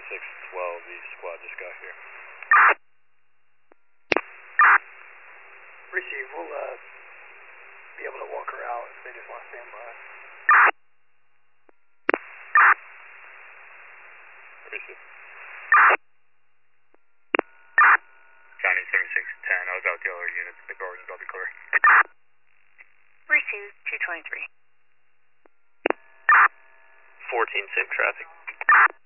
7612, the squad just got here. Receive, we'll be able to walk her out if they just want to stand by. Receive. County 7610, I was out the other units, the Gordon's will be clear. Receive 223. 14 safe traffic.